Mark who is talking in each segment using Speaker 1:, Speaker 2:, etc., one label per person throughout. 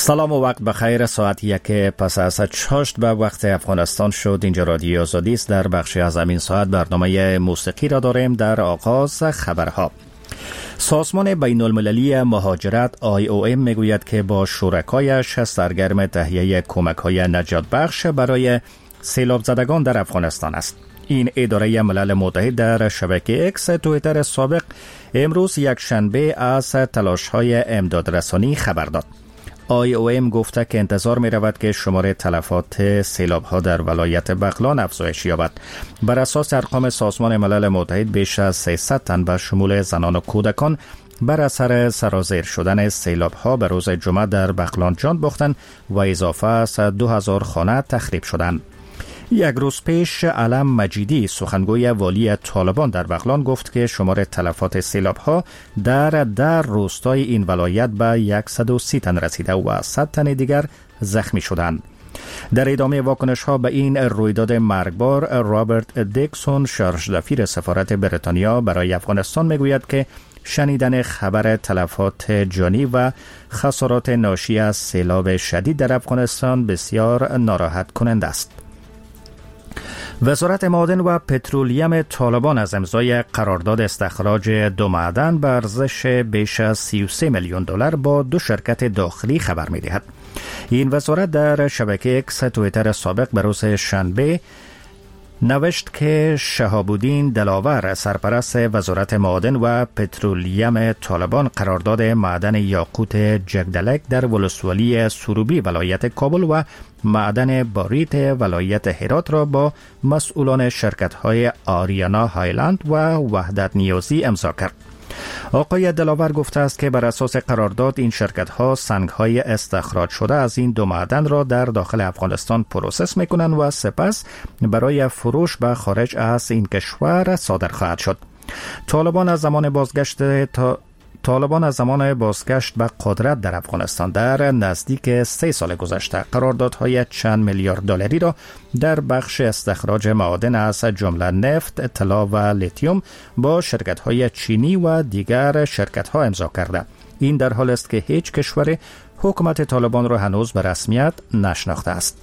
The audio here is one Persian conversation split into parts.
Speaker 1: سلام و وقت بخیر. ساعت 1 پس از 8 به وقت افغانستان شد. اینجا رادیو آزادی است. در بخشی از همین ساعت برنامه موسیقی را داریم. در آغاز خبرها. سازمان بین المللی مهاجرت IOM میگوید که با شرکایش سرگرم تهیه کمک‌های نجات بخش برای سیلاب زدگان در افغانستان است. این اداره ملل متحد در شبکه اکس توییتر سابق امروز یک شنبه از تلاش‌های امدادرسانی خبر داد. IOM گفته که انتظار می رود که شمار تلفات سیلاب ها در ولایت بغلان افزایش یابد. بر اساس ارقام سازمان ملل متحد بیش از 300 تن به شمول زنان و کودکان بر اثر سرازیر شدن سیلاب ها به روز جمعه در بغلان جان باختند و اضافه از 2000 خانه تخریب شدند. یک روز پیش علم مجیدی سخنگوی والی طالبان در بغلان گفت که شمار تلفات سیلاب ها در روستای این ولایت به 130 تن رسیده و 100 تن دیگر زخمی شدند. در ادامه واکنش ها به این رویداد مرگبار، رابرت دیکسون شارژدفیر سفارت بریتانیا برای افغانستان میگوید که شنیدن خبر تلفات جانی و خسارات ناشی از سیلاب شدید در افغانستان بسیار ناراحت کننده است. وزارت معادن و پترولیم طالبان از امضای قرارداد استخراج دو معدن به ارزش بیش از 33 میلیون دلار با دو شرکت داخلی خبر می‌دهد. این وزارت در شبکه اکس توییتر سابق به روز شنبه نوشت که شهاب الدین دلاور سرپرست وزارت معادن و پترولیم طالبان قرارداد معدن یاقوت جگدلک در ولسوالی سروبی ولایت کابل و معدن باریت ولایت هرات را با مسئولان شرکت‌های آریانا هایلند و وحدت نیازی امضا کرد. آقای دلاور گفته است که بر اساس قرارداد این شرکت‌ها سنگ‌های استخراج شده از این دو معدن را در داخل افغانستان پروسس می‌کنند و سپس برای فروش به خارج از این کشور صادر خواهد شد. طالبان از زمان بازگشت به قدرت در افغانستان در نزدیک 3 سال گذشته قراردادهای چند میلیارد دلاری را در بخش استخراج معادن از جمله نفت، طلا و لیتیوم با شرکت‌های چینی و دیگر شرکت‌ها امضا کرده. این در حالی است که هیچ کشور حکومت طالبان را هنوز به رسمیت نشناخته است.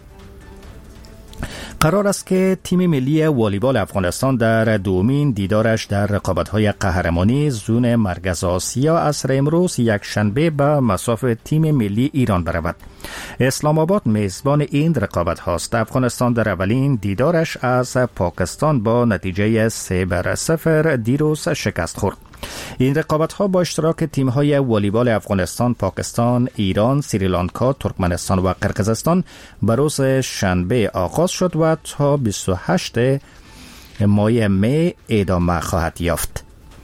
Speaker 1: قرار است که تیم ملی والیبال افغانستان در دومین دیدارش در رقابت‌های قهرمانی زون مرکز آسیا عصر امروز یک شنبه به مصاف تیم ملی ایران برود. اسلام آباد میزبان این رقابت هاست. افغانستان در اولین دیدارش از پاکستان با نتیجه 3-0 دیروز شکست خورد. این رقابت ها با اشتراک تیم های والیبال افغانستان، پاکستان، ایران، سریلانکا، ترکمنستان و قرقیزستان به روز شنبه آغاز شد و تا 28 ماه می ادامه خواهد یافت.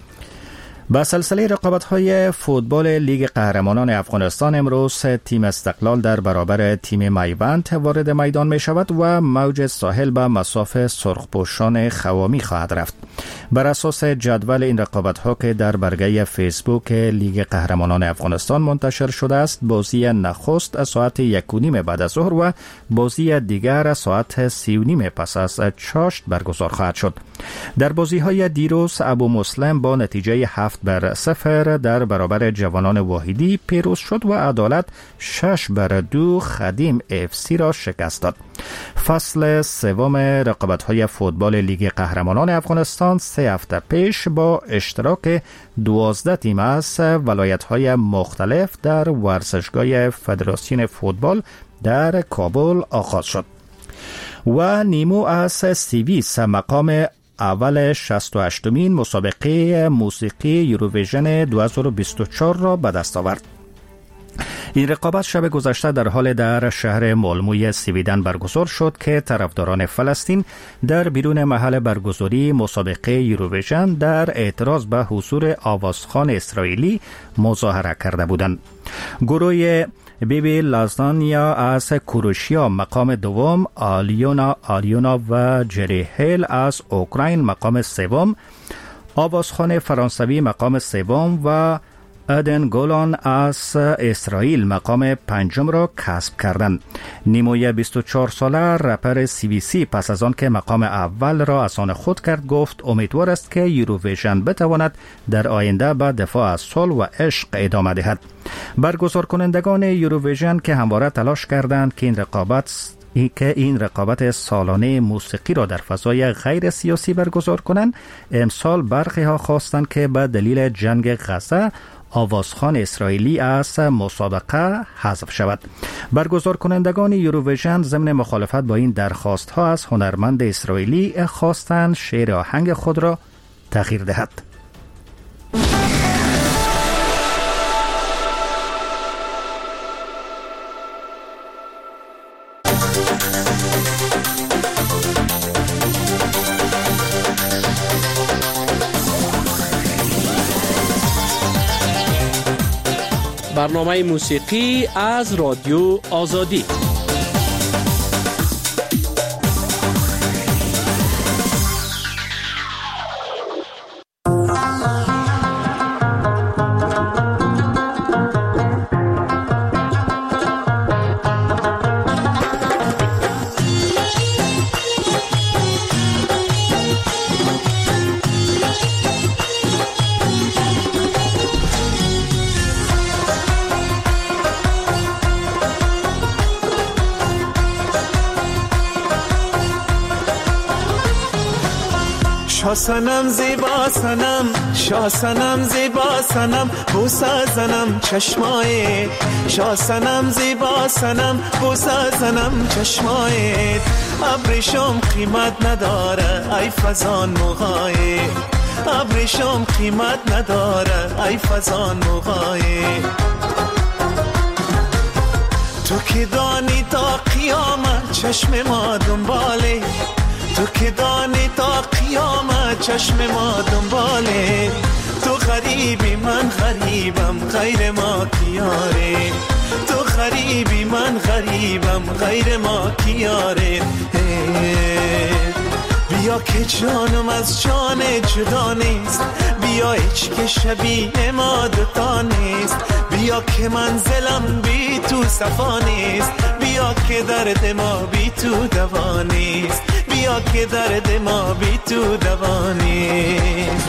Speaker 1: با سلسله رقابت‌های فوتبال لیگ قهرمانان افغانستان امروز تیم استقلال در برابر تیم میوند وارد میدان می شود و موج ساحل به مصاف سرخپوشان خوامی خواهد رفت. بر اساس جدول این رقابت‌ها که در برگه فیسبوک لیگ قهرمانان افغانستان منتشر شده است، بازی نخست ساعت 1:30 بعد از ظهر و بازی دیگر ساعت 3:30 پس از چاشت برگزار خواهد شد. در بازی‌های دیروز ابو مسلم با نتیجه 7-0 در برابر جوانان واحدی پیروز شد و عدالت 6-2 خدیم FC را شکست داد. فصل سوم رقابت‌های فوتبال لیگ قهرمانان افغانستان 3 هفته پیش با اشتراک 12 تیم از ولایت‌های مختلف در ورزشگاه فدراسیون فوتبال در کابل آغاز شد و نیمو از سیویس مقام اول 68مین مسابقه موسیقی یوروویژن 2024 را به دست آورد. این رقابت شب گذشته در حال در شهر مالموی سویدن برگزار شد که طرفداران فلسطین در بیرون محل برگزاری مسابقه یوروویژن در اعتراض به حضور آوازخوان اسرائیلی مظاهره کرده بودند. گروه بیبی لازانیا از کروشیا مقام دوم، آلیونا و جری هیل از اوکراین مقام سوم، آوازخوان فرانسوی مقام سوم و ادن گولان از اسرائیل مقام 5 را کسب کردند. نیموی 24 ساله رپر CBC پس از آن که مقام اول را از آن خود کرد گفت امیدوار است که یوروویژن بتواند در آینده به دفاع از صلح و عشق ادامه دهد. برگزار کنندگان یوروویژن که همواره تلاش کردند که این رقابت سالانه موسیقی را در فضای غیر سیاسی برگزار کنند، امسال برخی ها خواستند که به دلیل جنگ غزه آوازخوان اسرائیلی از مسابقه حذف شود. برگزار کنندگان یوروویژن ضمن مخالفت با این درخواست ها از هنرمند اسرائیلی خواستند شعر آهنگ خود را تغییر دهد.
Speaker 2: برنامه موسیقی از رادیو آزادی.
Speaker 3: شاسنم زیبا سنم، شاسنم زیبا سنم، بوسه زنم چشمایت. شاسنم زیبا سنم، بوسه زنم چشمایت. ابریشم قیمت نداره ای فزان موهایت. ابریشم قیمت نداره ای فزان موهایت. تو که دانی تا قیامت چشم ما دنباله. تو که دانی تا قیامت چشم ما دنباله. تو غریبی من غریبم غیر ما کیاره. تو غریبی من غریبم غیر ما کیاره. بیا که جانم از جان جدا نیست. بیا هیچ که شبیه ما دوتا نیست. بیا که منزلم بی تو صفا نیست. بیا که درد ما بی تو دوا نیست. بیا که درد ما بی تو دوا نیست.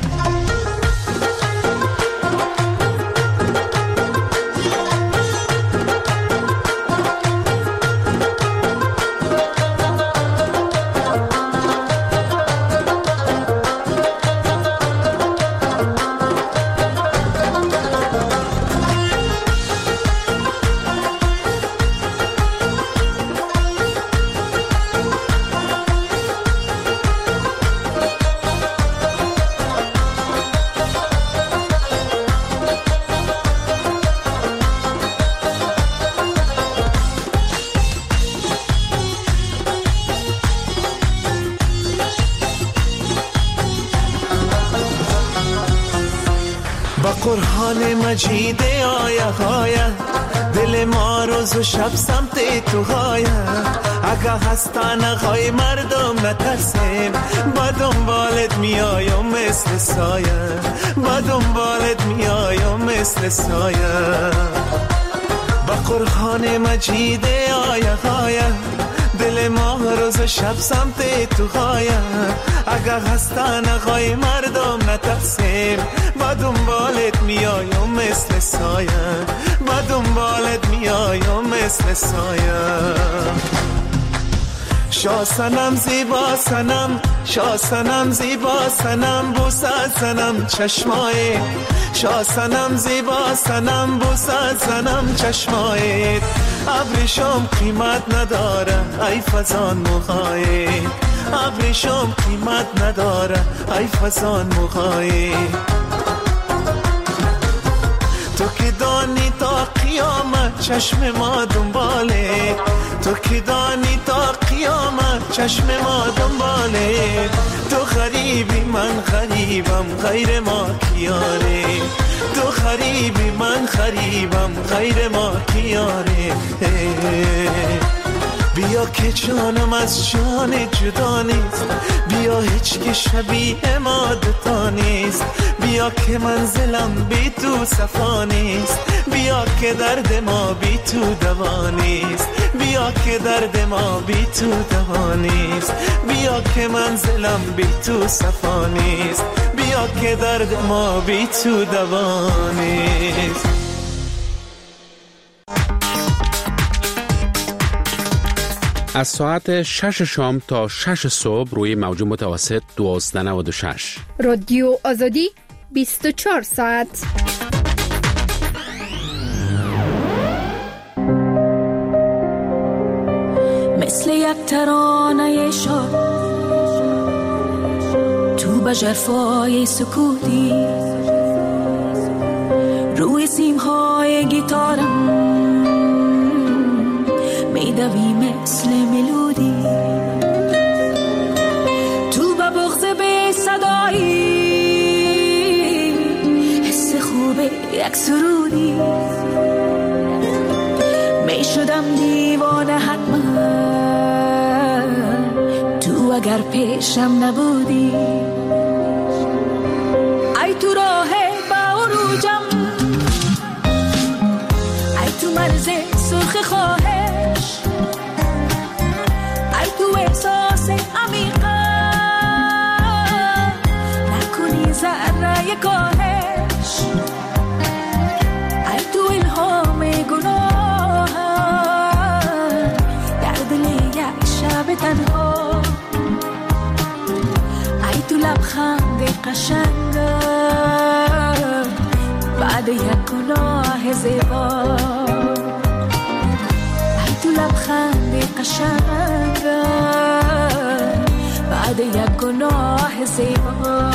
Speaker 3: قرآن مجید آیه آیه دل ما روز و شب سمت تو آیه. اگه هستن خواهی مردم نترسیم. با دنبالت میایم مثل سایه. با دنبالت میایم مثل سایه. با قرآن مجید آیه آیه دل ما روز و شب سمت تو آیه. اگه هستن خواهی مردم نترسیم. با دنبالت میایم مثل سایه. با دنبالت میایم مثل سایه. شاسنم زیبا سنم، شاسنم زیبا سنم، بوسه زنم چشمایت. شاسنم زیبا سنم، بوسه زنم چشمایت. ابریشم قیمت نداره ای فزان موهایت. ابریشم قیمت نداره ای فزان موهایت. تو که دانی تا قیامت چشم ما دنباله. تو که دانی تا قیامت چشم ما دنباله. تو غریبی من غریبم غیر ما کیاره. تو غریبی من غریبم غیر ما کیاره. بیا که جانم از جان جدا نیست، بیا هیچ که شبیه ما دوتا نیست، بیا که منزلم بی تو صفا نیست، بیا که درد ما بی تو دوا نیست، بیا که درد ما بی تو دوا نیست، بیا که منزلم بی تو صفا نیست، بیا که درد ما بی تو دوا نیست.
Speaker 2: از ساعت 6 شام تا 6 صبح روی موج متوسط 1296
Speaker 4: رادیو آزادی 24 ساعت.
Speaker 5: مثل یک ترانه شاد تو بجرفای سکوتی، روی سیمهای گیتارم میدوی مثل ملودی، تو با بغض به صدایی حس خوب یک سرودی، میشدم دیوانه حتما تو اگر پیشم نبودی. ای تو راه با عروجم، ای تو مرز سرخ خواهش، ای تو احساس عمیقه نکنی ذره کاهش، ای تو الهام گناه در دل یک شب تنها، ای تو لبخند قشنگ بعد یک گناه زیبا، لبخند قشنگ بعد یک گناه زیبا.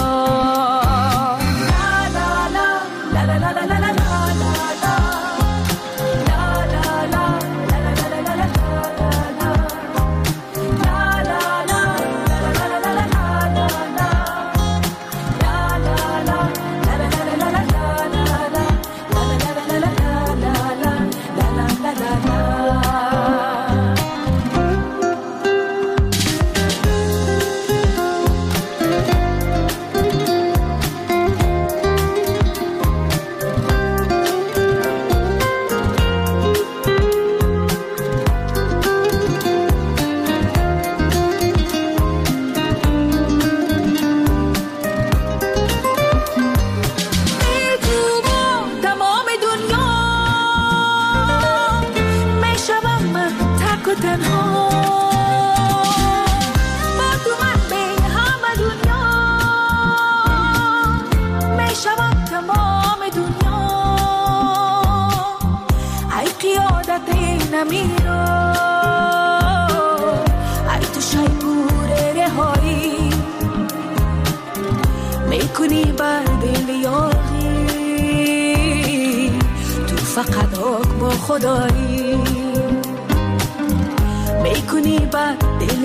Speaker 5: میکنی بر دل یاغی تو فقط حکم خدایی، میکنی بر دل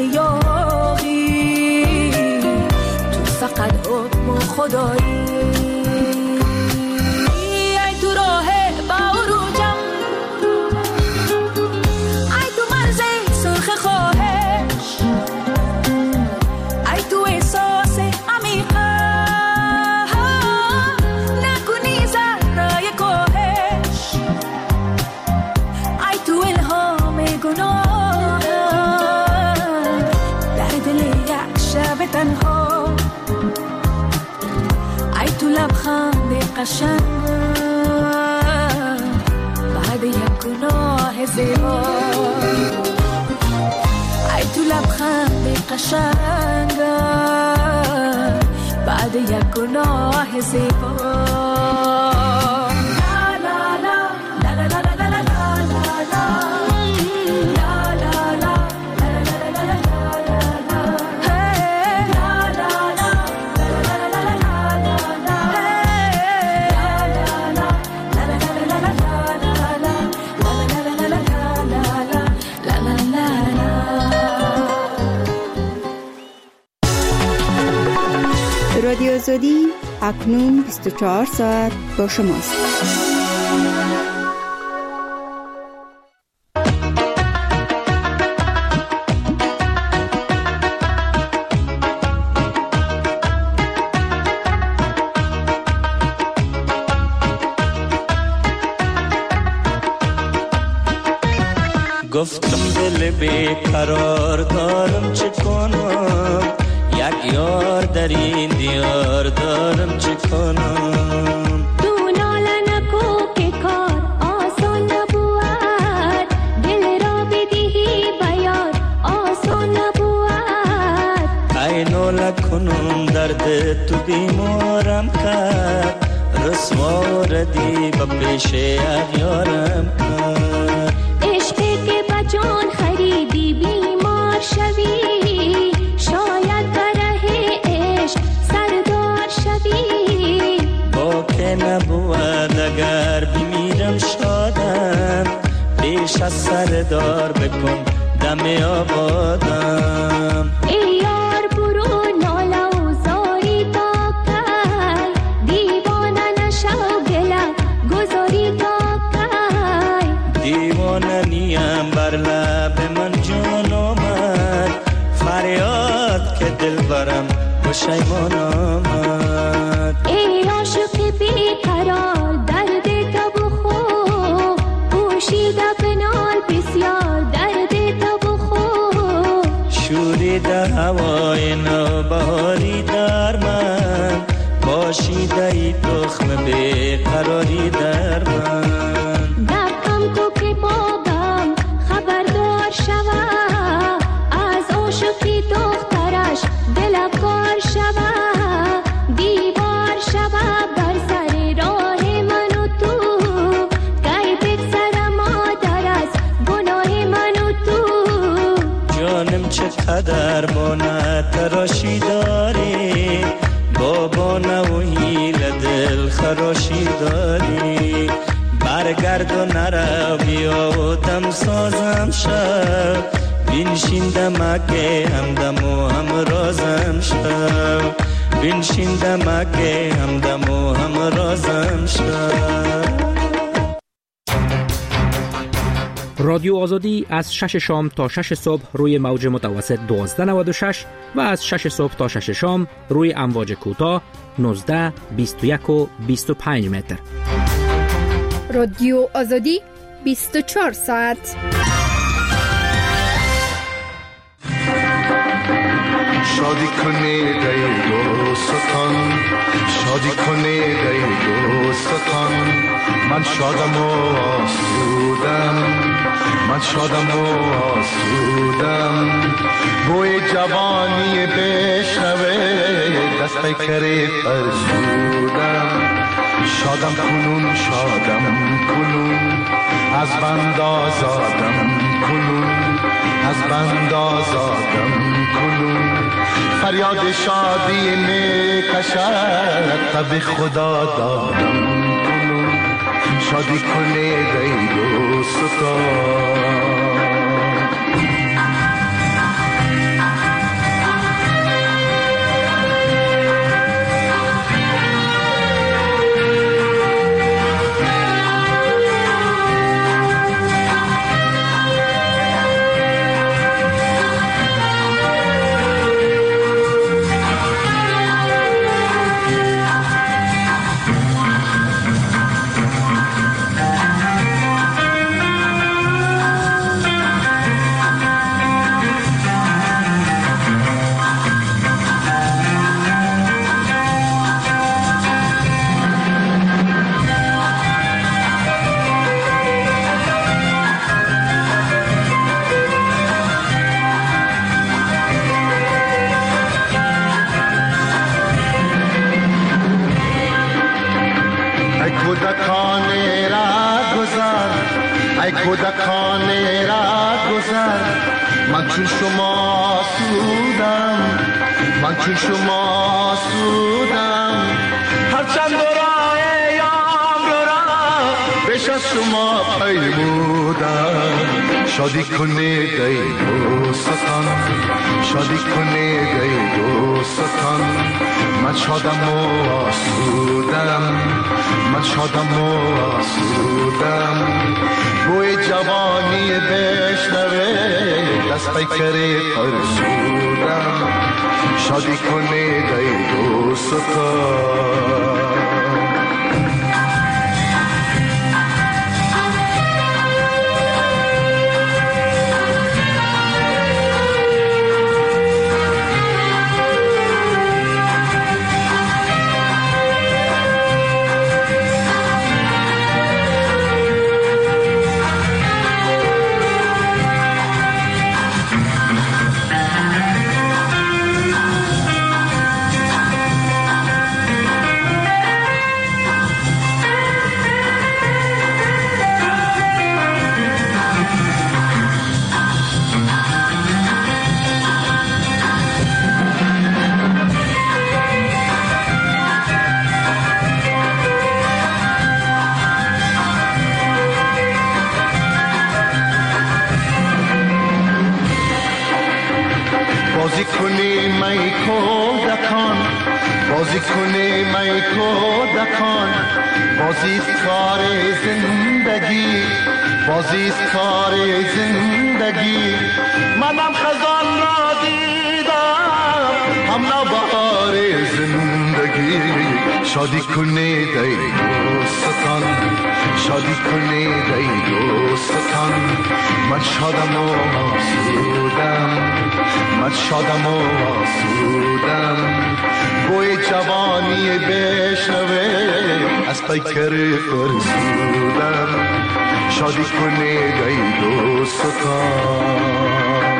Speaker 5: یاغی تو فقط حکم خدایی. ای تو راه با عروجم، ای تو مرز سرخ خواهش، ای تو احساس عمیقه نکنی ذره کاهش، ای تو الهام گناه در دل یک شب تنها، ای تو لبخند قشنگ بعد یک گناه زیبا، ای تو لبخند قشنگ بعد یک گناه زیبا.
Speaker 6: رادیو آزادی اکنون 24 ساعت با شماست.
Speaker 3: دل بیقرار دارم چه کنم، یک یار در این دیار دارم چه کنم.
Speaker 5: تو ناله نکو که کار آسان نبود، دل را بدهی بیار آسان نبود.
Speaker 3: ای ناله کنم درد تو بیمارم کرد، رسوا ردی با پیش اغیارم کرد.
Speaker 5: عشقی که بجان خریدی بیمار شوی، شاید بره عشق سردار شوی.
Speaker 3: با که نبود اگر بمیرم شادم، پیش از سردار بکن دم آبادم.
Speaker 5: ای یار برو ناله و زاری تا کی، دیوانه نشو گله گذاری تا کی.
Speaker 3: دیوانه نیم بر لب من جان آمد، فریاد که دل برم پشیمان آمد.
Speaker 5: ای عاشق بیقرار درد تو بخور، پوشیده بنال بسیار درد تو بخور.
Speaker 3: شوریده هوای نوبهاری در من، باشیده ای تخم بیقراری در من.
Speaker 5: دقم تو که بابم خبردار شوه، از عاشقی دخترش دل کار شوه. دیوار شوه بر سر راه من و تو، گی بگذر مادر از گناه من و تو.
Speaker 3: جانم چقدر بانه تراشی داری، بابانه و هیل دل خراشی داری. برگرد و نرو بیا و دم سازم شو، بینشین دمکه همدم و همرازم شو. بینشین دمکه همدم و همرازم شو.
Speaker 1: رادیو آزادی از 6 شام تا 6 صبح روی موج متوسط 1296 و از 6 صبح تا 6 شام روی امواج کوتاه 19، 21 و 25 متر.
Speaker 4: رادیو آزادی 24 ساعت.
Speaker 7: شادی کنید ای دوستان، شادی کنید ای دوستان. من شادم و آسودم، من شادم و آسودم. بوی جوانی بشنوه دست پیکری فرسودم. شادم کنون شادم کنون، از بند آزادم کنون، از بند آزادم کنون. فریاد شادی می کشد تب خدا دادم کنون. شادی کنید ای دوستان. کودکان را گذر، من چون شما سودم، من چون شما سودم. هرچند راه یام را بیش از شما پیمودم. شادی کنید ای دوستان، شادی کنید ای دوستان. من شادم و آسودم، من شادم و آسودم. بوی جوانی بشنوه دست پیکری فرسودم. شادی کنید ای دوستان. بازی کنی می کودکان، بازی کنی می کودکان، بازیست کار زندگی، بازیست کار زندگی. منم خزان را دیدم هم نوبهار زندگی. شادی کنی دی دوستان، شادی کنی دی دوستان. من شادم و آسودم، من شادم و آسودم. بوی جوانی بشنوه از پیکر فرسودم. شادی کنی دی دوستان.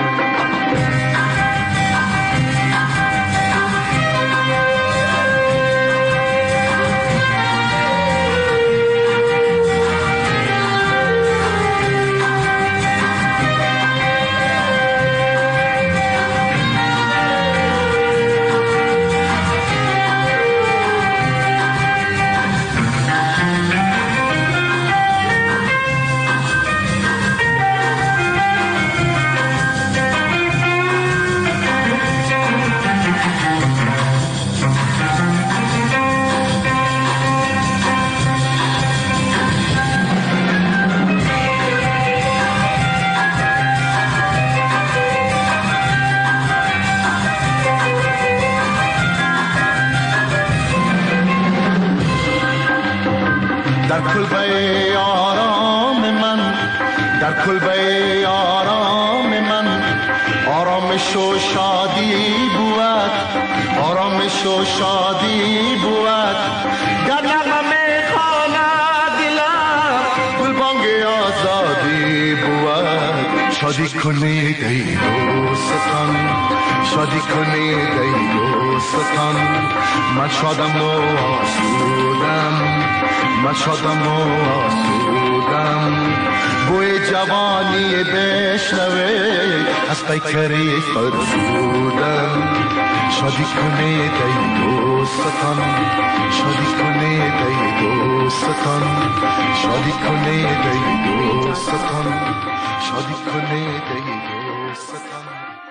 Speaker 7: در کلبه آرام من، در کلبه آرام من، آرامش و شادی بود، آرامش و شادی بود. گر نغمه میخواند دلم گلبانگ آزادی بود. شادی کنی دی دوستان، شادی کنی دی دوستان. من شادم و آسودم، من شادم و آسودم. بوی جوانی بشنوه از پیکری فرسودم. شادی کنی دی دوستان، شادی کنی دی دوستان. شادی کنی دی دوستان، شادی کنی دی دوستان.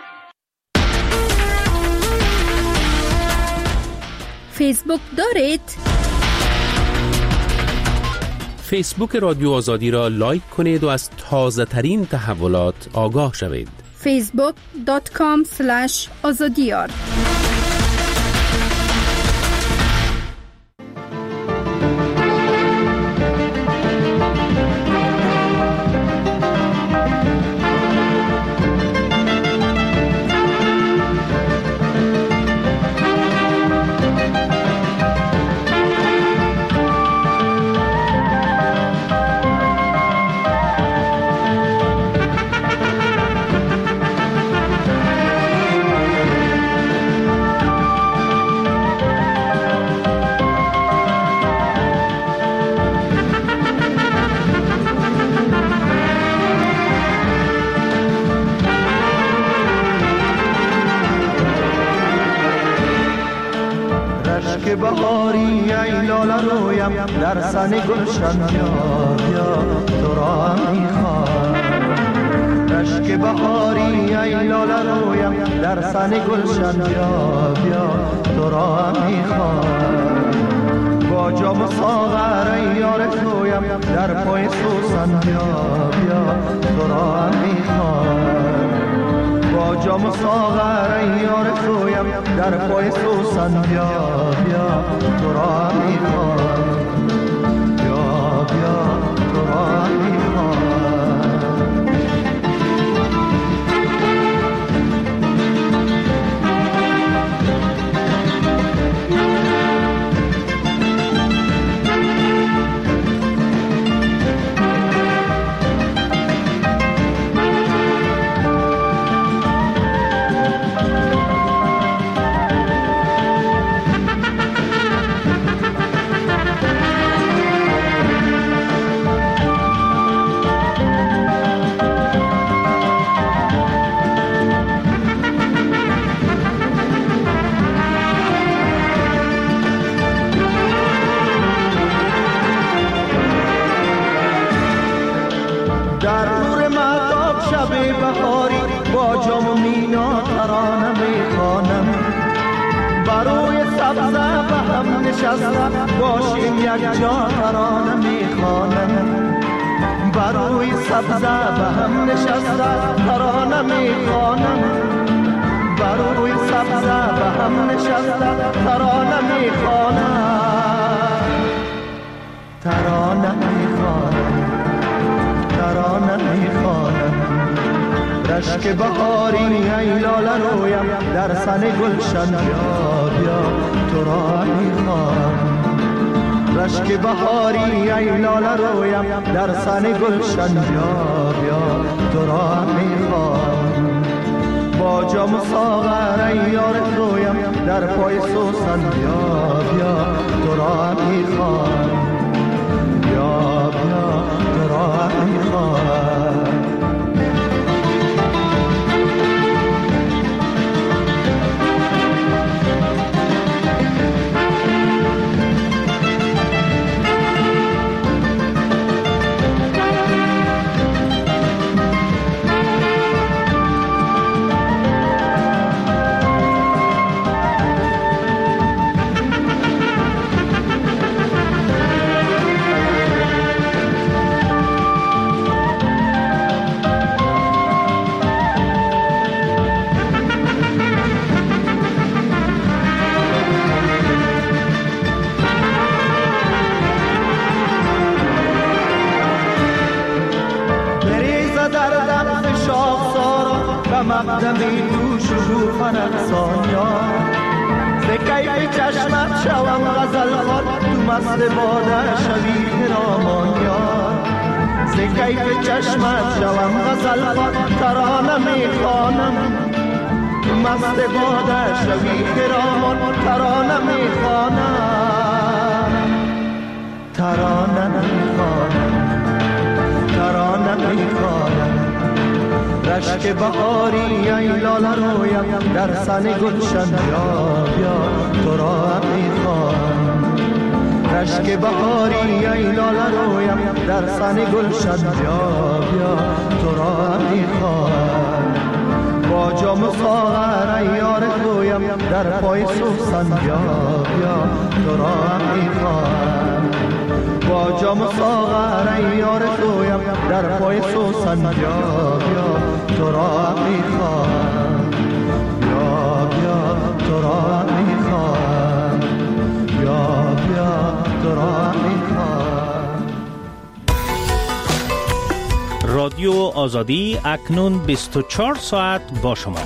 Speaker 4: فیسبوک دارید؟
Speaker 2: فیسبوک رادیو آزادی را لایک کنید و از تازه ترین تحولات آگاه شوید.
Speaker 4: facebook.com/azadiyar.
Speaker 3: که بهاری ای لاله رویم در سن گلشن بیا بیا تو را میخوام. رشک بهاری ای لاله رویم در سن گلشن بیا بیا تو را میخوام. با جام و ساغر ای یار تویم در پای سوسن بیا بیا تو را میخوام. با جام و ساغر ای یار تویم در پای سوسن بیا بیا تو را میخوام. بیا بیا تو را میخوام.
Speaker 7: ترانه میخوانم. بروی سبزه به هم نشسته باشیم یک جا ترانه میخوانم. بروی سبزه به هم نشسته ترانه میخوانم. بروی سبزه به هم نشسته ترانه میخوانم. ترانه میخوانم. ترانه میخوانم. رشک بهاری ای لاله رویم در سن گلشن بیا بیا تو را میخوانم. رشک بهاری ای لاله رویم در سن گلشن بیا بیا تو را میخوانم. با جام ساغر ای یار رویم در پای سوسن بیا بیا تو را میخوانم. بیا بیا تو را میخوانم. مقدمی تو شکوفن افسانیان ز کیف چشمت شوم غزل خوان تو مست باده شوی خرامانیان. ز کیف چشمت شوم غزل خوان ترانه میخوانم. تو مست باده شوی خرامان ترانه میخوانم. ترانه میخوانم. ترانه میخوانم. رشک بهاری ای لاله رویم در سن گلشن بیا بیا تو را میخوانم. رشک بهاری ای لاله رویم در سن گلشن بیا بیا تو را میخوانم. با جام ساغر ای یار رویم در پای سوسن بیا بیا تو را میخوانم. با جام ساغر ای یار رویم در پای سوسن بیا بیا تو را میخوانم. بیا بیا تو را میخوانم. بیا بیا تو را میخوانم.
Speaker 1: رادیو آزادی اکنون 24 ساعت با شما.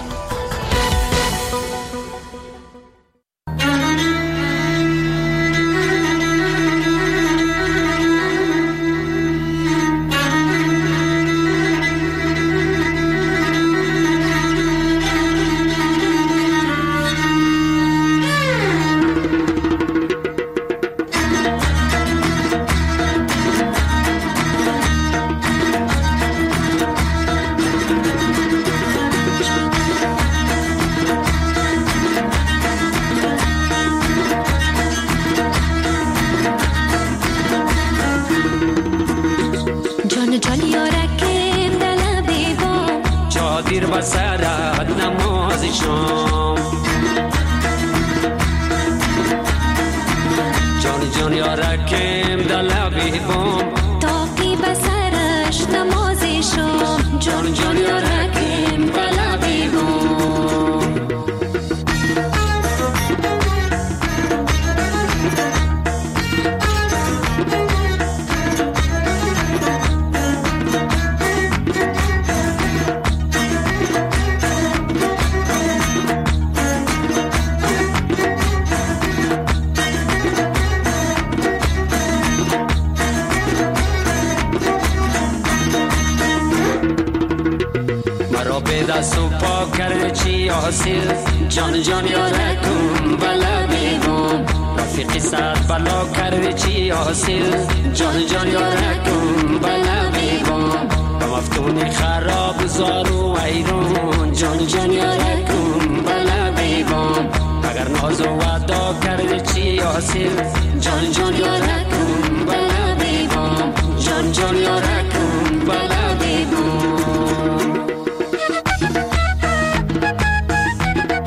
Speaker 8: جان جان یارکم بلا بیگم رفیقی صد بلا کردی چی حاصل. جان جان یارکم بلا بیگم به مفتونی خراب زارو ایرون. جان جان یارکم بلا بیگم اگر ناز و وعدا کردی چی حاصل. جان جان یارکم بلا بیگم. جان جان یارکم بلا بیگم.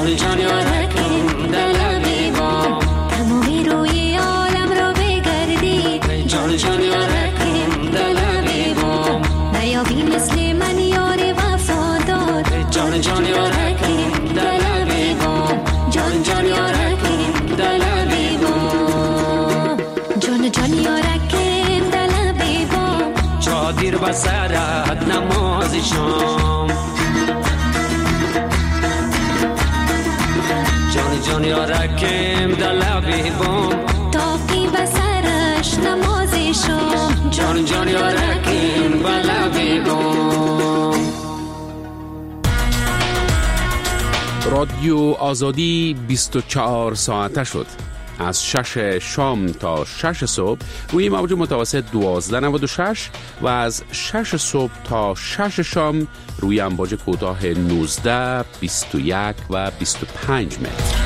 Speaker 8: جان جان یارکم در لب بام
Speaker 5: تمامی روی عالم را بگردی
Speaker 8: جان جان یارکم در لب بام
Speaker 5: نیابی مثل من یار وفادار
Speaker 8: جان جان یارکم در لب بام جان جان یارکم در لب بام
Speaker 5: جان جان یارکم در لب بام
Speaker 8: چادر بسرت نماز شام جان جان یارکم در لب بام
Speaker 5: تاقی بسرش نماز شام
Speaker 8: جان جان یارکم بر لب بام
Speaker 2: رادیو آزادی 24 ساعته شد. از 6 شام تا 6 صبح روی موج متوسط 1296 و از 6 صبح تا 6 شام روی امواج کوتاه 19، 21 و 25 متر.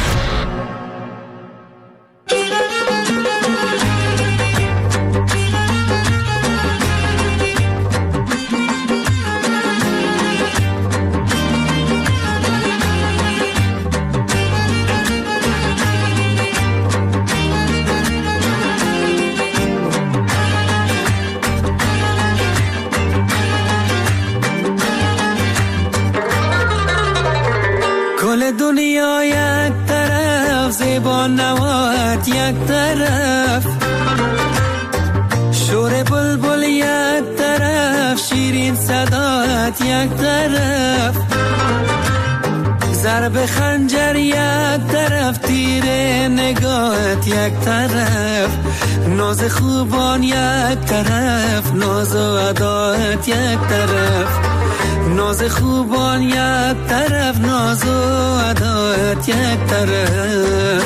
Speaker 3: دنیا یک طرف زیبا نوات یک طرف شور بلبل یک طرف شیرین صدات یک طرف ضرب خنجر یک طرف تیر نگاهت یک طرف ناز خوبان یک طرف ناز و ادایت یک طرف ناز خوبان یک طرف ناز و ادایت یک طرف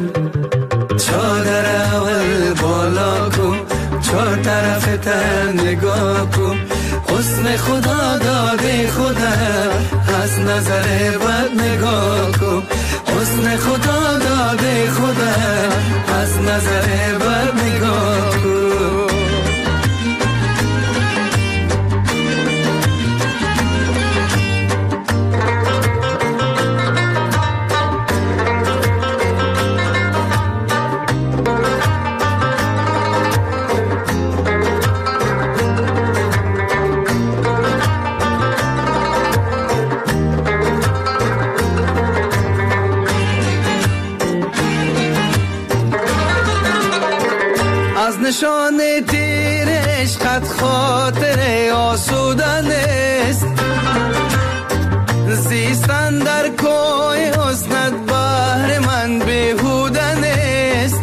Speaker 3: چادر اول بالا کن چهار طرف تن نگاه کن حسن خدا داده خدا از نظر بد نگاه کن حسن خدا داده خدا از نظر بد نگاه کن نشان تیر عشقت خاطر آسودن است زیستن در کوی حسنت بهر من بیهودن است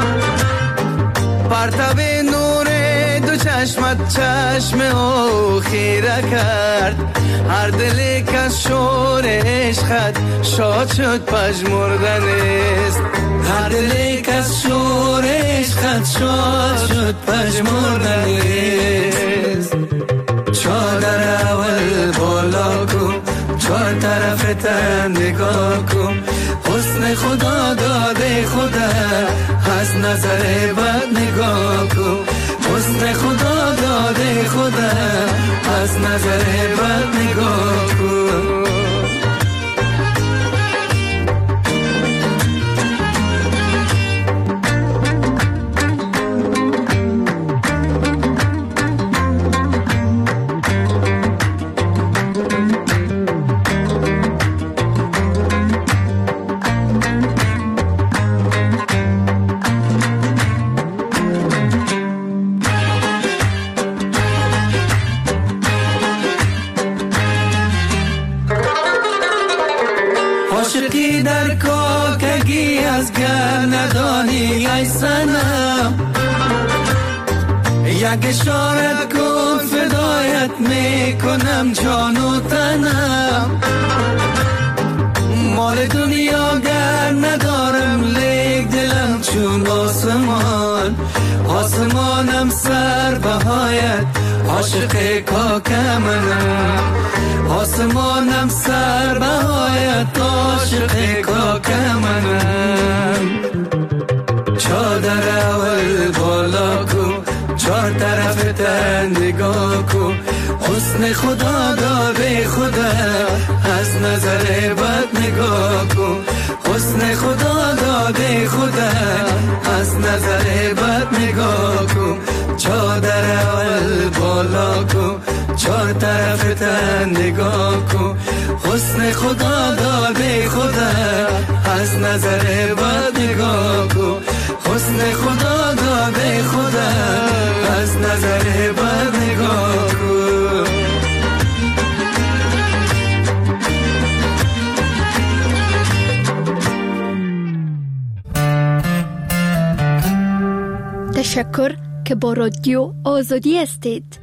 Speaker 3: پرتاب نور دو چشمت چشم او خیره کرد هر دلی که از شور عشقت شاد شد پژمردن است هر دلی که از شور عشقت شاد شد پژمردن است چادر اول بالا کن چهار طرف تن نگاه کن حسن خدا داده خدا از نظر بد نگاه کن حسن خدا داده خدا از نظر بد نگاه کن عاشقی در کاکگی از گر ندانی ای سنم یک اشارت کن فدایت میکنم جان و تنم مال دنیا گر ندارم لیک دلم چون آسمان آسمانم سر بهایت عاشق کاک منم آسمانم سر بهایت عاشق کاک منم چادر اول بالا کن چهار طرف تن نگاه کن حسن خدا داده خدا از نظر بد نگاه کن، حسن خدا داده خودت، از نظر بد نگاه کن، چادر اول بالا کن، چهار طرف تن نگاه کن، حسن خدا داده خودت، از نظر بد نگاه کن، حسن خدا داده خودت، از نظر بد نگاه کن.
Speaker 4: تشکر که با رادیو آزادی هستید.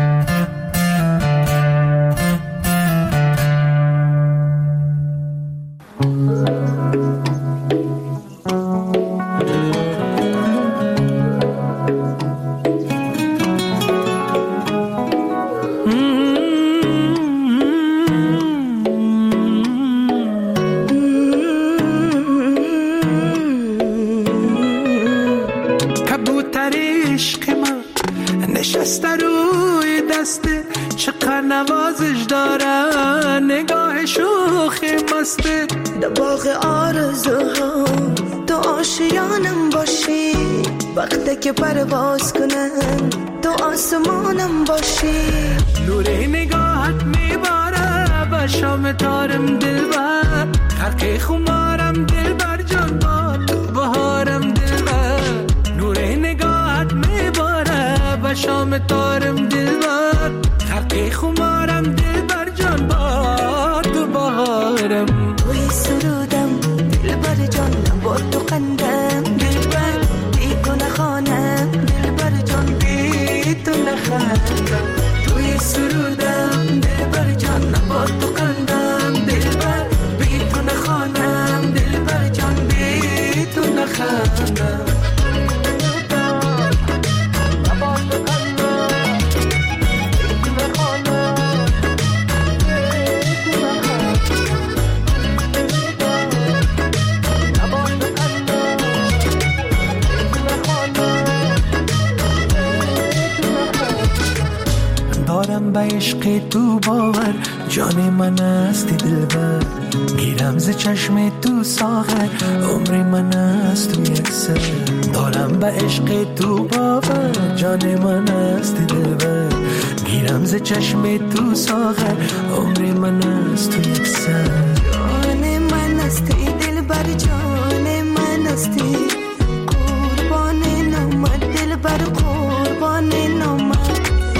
Speaker 3: نوازش دارن نگاه شوخ مسته در باغ آرزوها، تو آشیانم باشی وقتی که پرواز کنم، تو آسمانم باشی، نور نگاهت میباره به شام تارم دلبر، خرق خمارم دلبر جان با تو بهارم دلبر، نور نگاهت میباره به شام تارم دلبر، خرق خمارم دلبر جان با تو بهارم، توی سرودم دلبر جان با تو قندم، دلبر بی تو نخوانم، دلبر جان بی تو نخوانم، توی سرودم دلبر جان با تو قندم، دلبر بی تو نخوانم، دلبر جان بی تو نخوانم. دارم به عشق تو باور، جان من هستی دلبر، گیرم ز چشم تو ساغر، عمر من هست تو یک سر، دارم به عشق تو باور، جان من هستی دلبر، گیرم ز چشم تو ساغر، عمر من هست تو یک سر، جان من هستی دلبر، جان من هستی، قربان نامت دلبر، قربان نامت،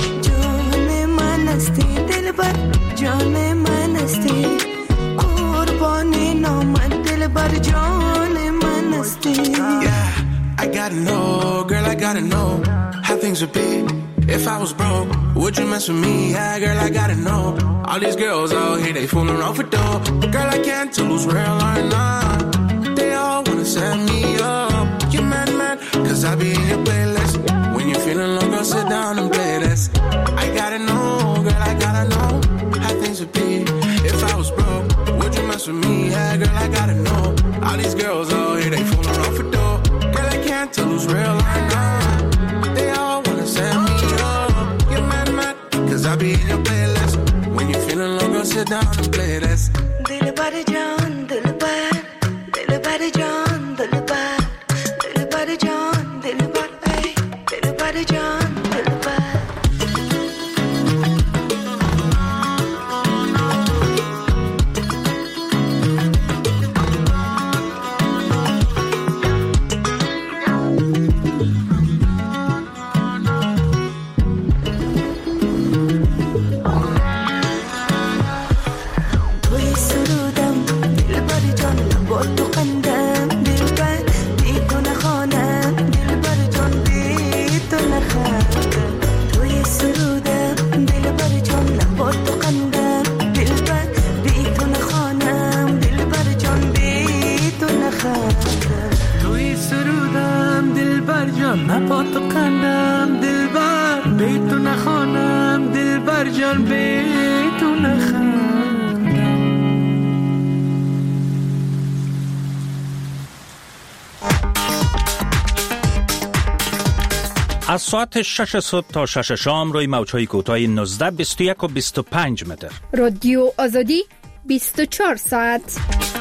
Speaker 3: دلبر جان من هستی، قربان نامت دلبر جان من هستی. I gotta know, girl, I gotta know how things would be if I was broke. Would you mess with me? Yeah, girl, I gotta know. All these girls out here, they fooling off for dough. Girl, I can't tell who's real or not. They all wanna set me up. You mad, cause I be in your playlist. When you're feeling low, go sit down and play this. I gotta know, girl, I gotta know how things would be if I was broke. Would you mess with me? Yeah, girl, I gotta know. All these girls out here, they fooling off for dough. Girl, I can't tell who's real or not. They all wanna set me up. You're mad, cause I be in your playlist. When you're feeling low, go sit down and play this. Dilbar John, Dilbar, Dilbar John, Dilbar, Dilbar John, Dilbar, hey, Dilbar John, Dilbar.
Speaker 1: از ساعت 6 صبح تا 6 شام روی موج‌های کوتاه 19، 21 و 25 متر.
Speaker 4: رادیو آزادی 24 ساعت.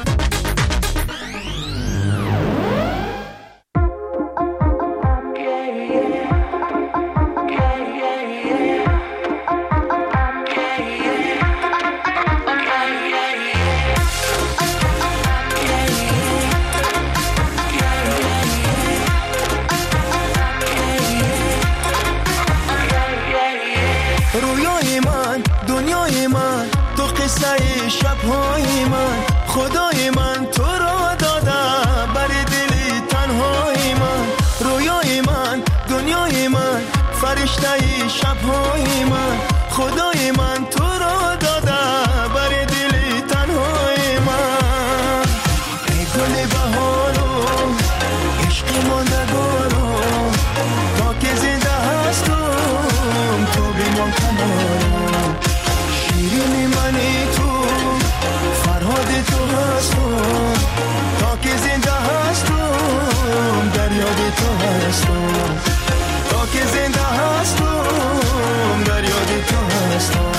Speaker 3: رویای من، دنیای من، تو قصه شبهای من، خدای من تو را داده بر دل تنهای من. رویای من، دنیای من، فرشته شبهای من، خدای من تو را داده بر دل تنهای من. ای گل بهارو، عشق ماندگارو، تا که زنده هستم تو بمان کنارم. شیرین منی تو، فرهاد تو هستم، تا که زنده هستم در یاد تو هستم. تا که زنده هستم در یاد تو هستم.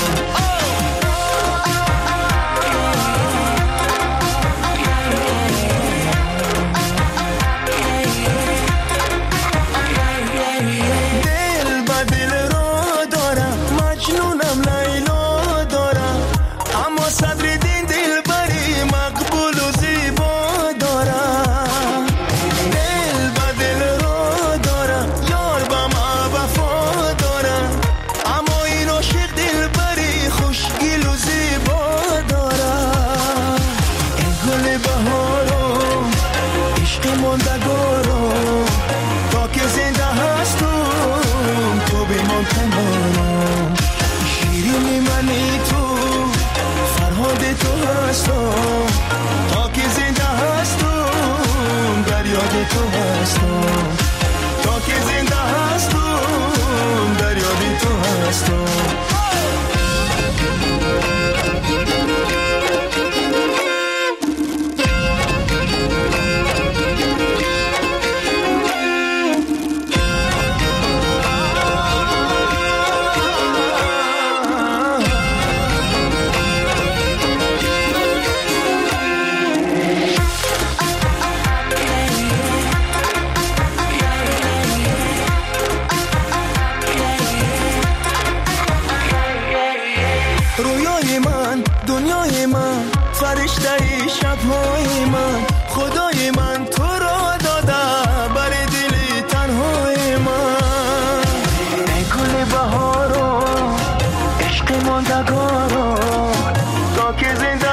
Speaker 3: رویای من، دنیای من، فرشته شبهای من، خدای من تو را داده بر دل تنهای من. ای گل بهارو، عشق ماندگارو، تا که زنده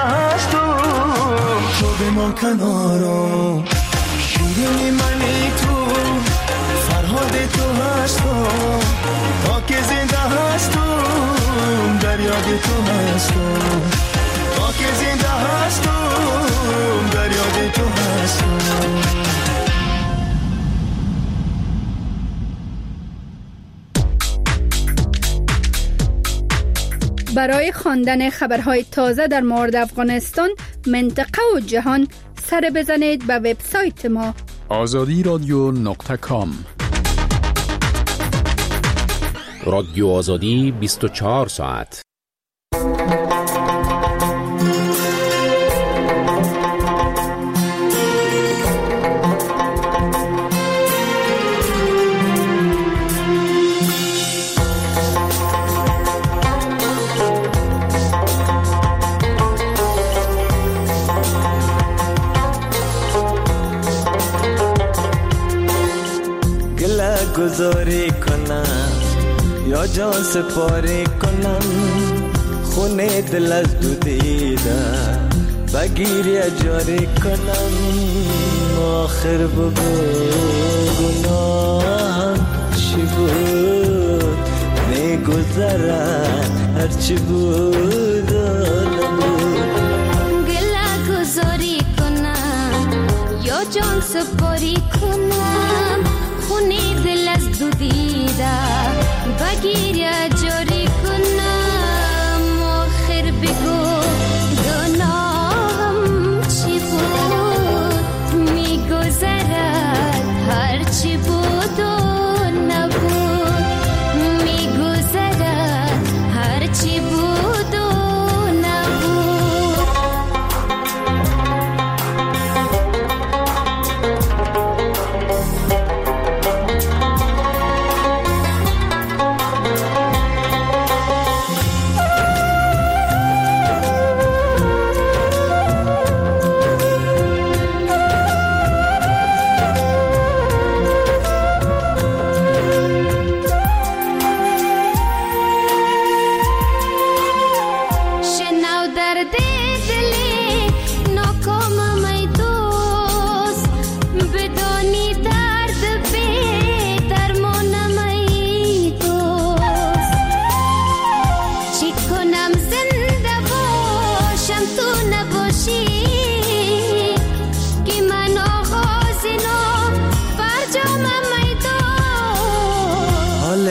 Speaker 3: هستم تو بمان کنارم. شیرین منی تو، فرهاد تو هستم، تا که زنده هستم در یاد تو هستم. تا که زنده هستم در یاد تو هستم.
Speaker 4: برای خواندن خبرهای تازه در مورد افغانستان، منطقه و جهان سر بزنید به وبسایت ما
Speaker 2: azadiradio.com. رادیو آزادی 24 ساعت.
Speaker 3: گذاری کنم یا جان سپاری کنم، خونه دل از دو دیده بگیری جاری کنم. آخر بگو گناهم چی بود، میگذرد هرچی بود و نبود.
Speaker 5: گله گذاری کنم یا جان سپاری کنم، خونه دل از دو دیده بگیر جاری کنم. آخر بگو گناهم چی بود، میگذرد هرچی بود و نبود. میگذرد هرچی بود و نبود.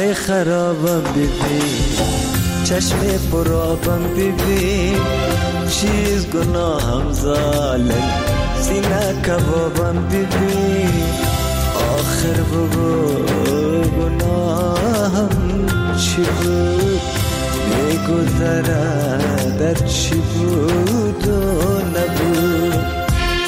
Speaker 3: خرابم ببین، چشم پرابم ببین، چیز گناهم ظالم سینه کبابم ببین، آخر بگو گناهم چی بود، میگذره در چی بود و نبود.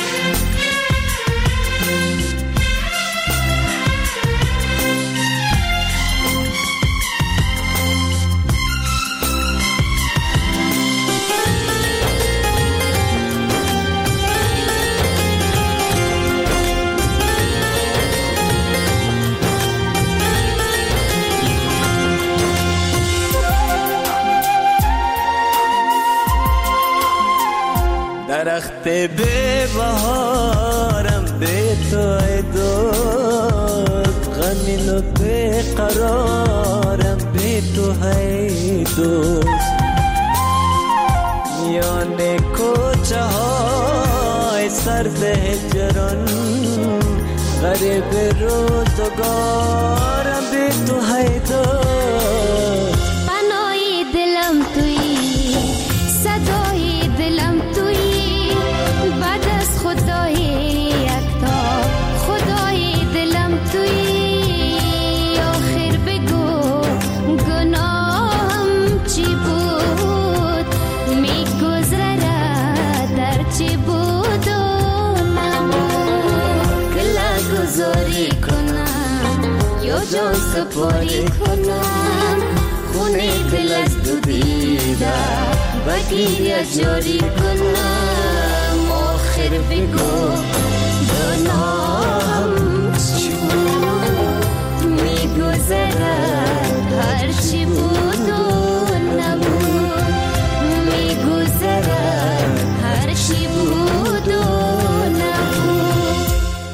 Speaker 3: درخت به بهارم به تو ای دوست، غمین و به قرارم به تو ای دوست، میان کوچه های سرد هجران غریب روزگارم به تو ای دوست.
Speaker 5: پناهی دلم تویی، صدای دلم تویی، بعد از خدای یکتا خدای دلم تویی، آخر بگو گناهم چی بود، میگذره در چی بود و نبود. گله گذاری کنم یا جان سپاری کنم، خونه دل از دو دیده بگیره جاری کنم، آخر بگو گناهم چی بود، میگذره هر چی بود و نبود، میگذره هر چی بود و نبود.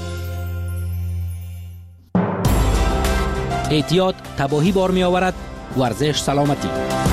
Speaker 9: اعتیاد تباهی بار می آورد، ورزش سلامتی.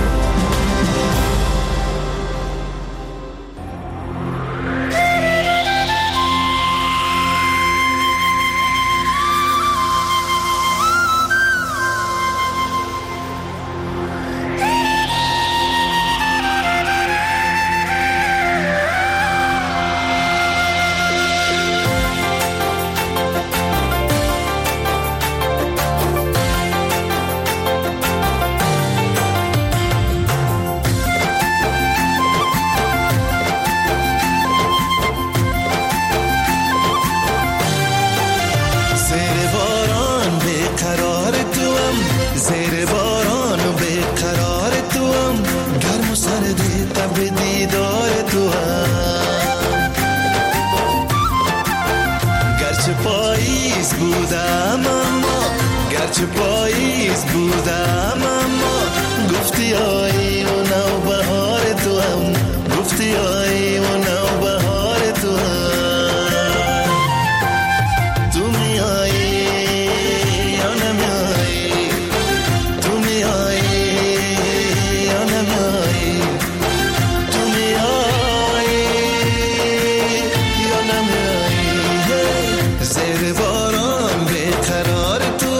Speaker 3: گرچه پاییز بودم اما گفتی آیی و نو بهار تو هم، گفتی آیی و نو بهار تو هم. تو می آیی یا نمی آیی، تو می آیی یا نمی آیی، تو می آیی یا نمی آیی. زیر باران بیقرار تو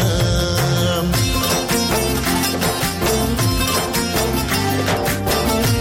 Speaker 3: هم،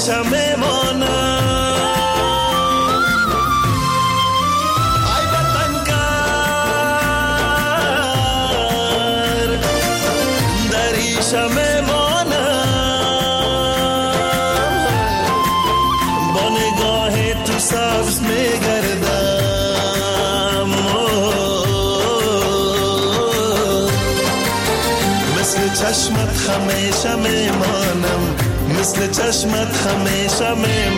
Speaker 3: همیشه میمانم. ای وطنگر در ریشه میمانم، با نگاه تو سبز میگردم، مثل چشمت همیشه میمانم، مثل چشمت همیشه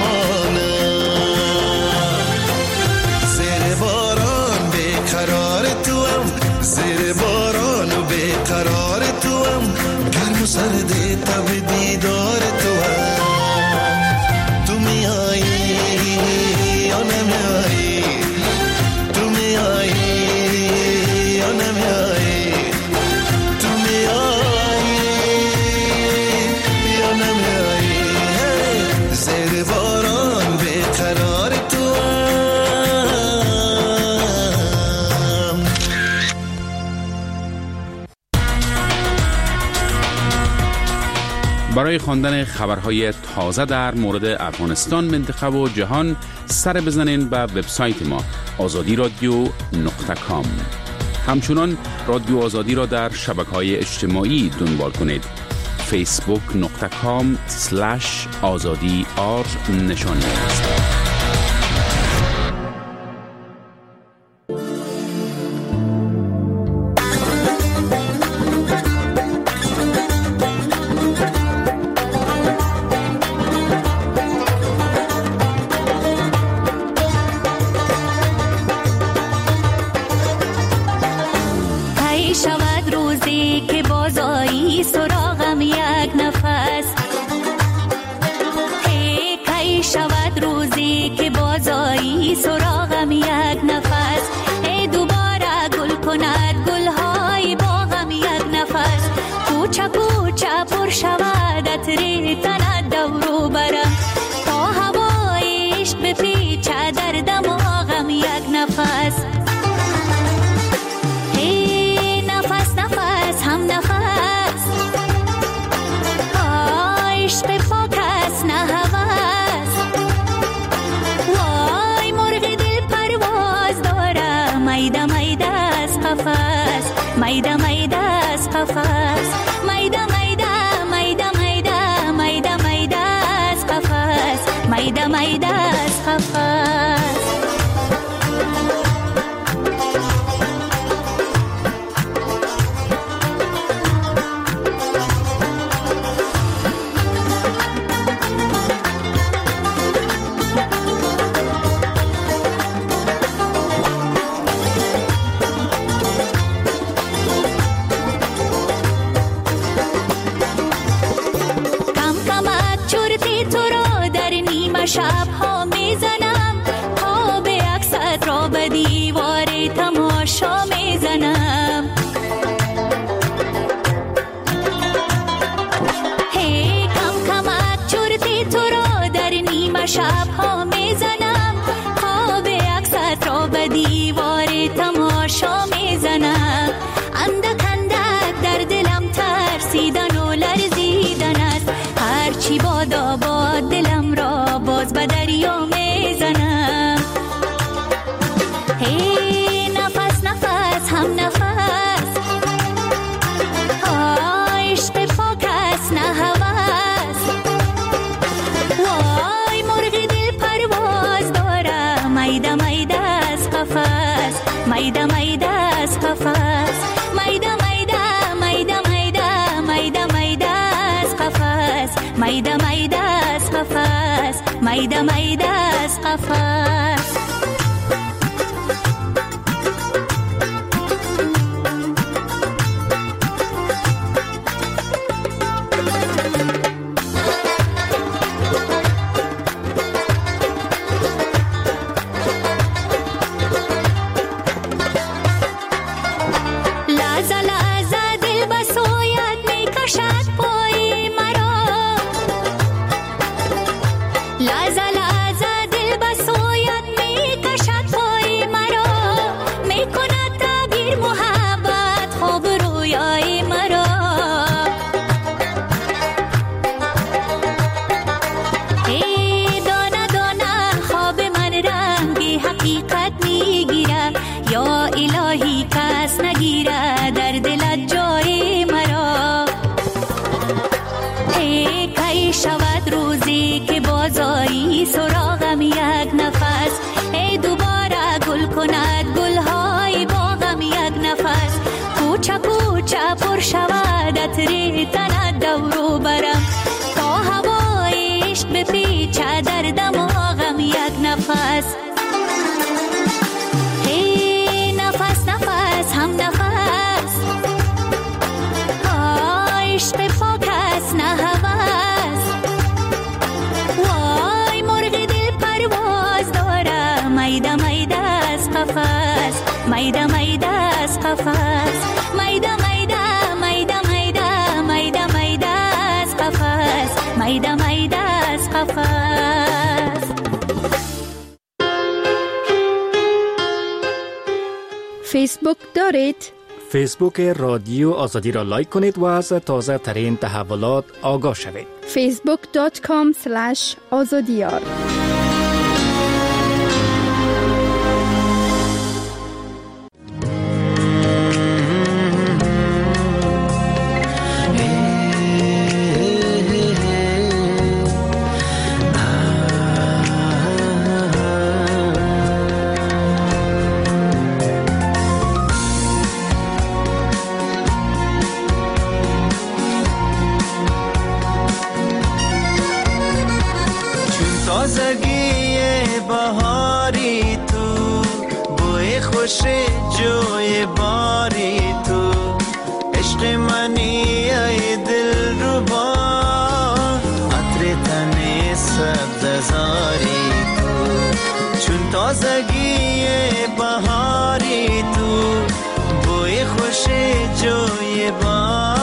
Speaker 3: میمانم. زیر باران بیقرار توام، زیر باران و بیقرار توام، گرم و سردی تب دیدار توام. تو میایی یا نمیایی، تو میایی یا نمیایی، تو میایی یا نمیایی. زیر باران بیقرار توام.
Speaker 2: برای خواندن خبرهای تازه در مورد افغانستان، منطقه و جهان سر بزنین به وبسایت ما azadiradio.com. همچنان رادیو آزادی را در شبکه‌های اجتماعی دنبال کنید. facebook.com/azadi_r نشانی است.
Speaker 5: شود روزی که بازایی سراغم یک نفس، کی شود روزی که بازایی سراغم یک نفس، دوباره گل کند گلهای باغم یک نفس، کوچه کوچه پر شود عطر تند دورو برم، تا هوای عشق بپیچه در دماغم یک نفس. میده میده از قفس، میده میده میده میده میده میده از قفس، میده میده از قفس. شب ها میزنم، خواب عکست را به دیوار تماشا میزنم، هی کم کمک چرتی تو را در نیمه شب ها میزنم، خواب عکست را به دیوار تماشا میزنم، اندک اندک در دلم ترسیدن و لرزیدن است، هرچی بادا باد دلم را باز به دریا میزنم، هی نفس نفس هم نفس، عشق پاک است نه هوس، وای مرغ دل پرواز داره، میده میده از قفس، میده میده از قفس، میده میده میده میده میده میده از قفس، میده میده از قفس، میده میده از قفس. لحظه لحظه دل بسویت ای کی شود روزی که بازایی سراغم یک نفس، ای دوباره گل کند گلهای باغم یک نفس، کوچه کوچه پر شود عطر تنت دورو برم، تا هوای عشق بپیچه در دماغم یک نفس. ای نفس نفس هم نفس، عشق پاک است نه هوس، وای مرغ دل پرواز داره، میده میده از قفس، میده میده از قفس، میده میده میده میده میده میده از قفس، میده میده از قفس.
Speaker 4: فیسبوک دارید؟
Speaker 1: فیسبوک رادیو آزادی را لایک کنید و از تازه ترین تحولات آگاه شوید.
Speaker 4: facebook.com/azadiyar.
Speaker 3: تازگی بهاری تو، بوی خوش جوی باری تو، عشق منی ای دل ربا، عطر تن سبززاری تو، چون تازگی بهاری تو، بوی خوش جوی باری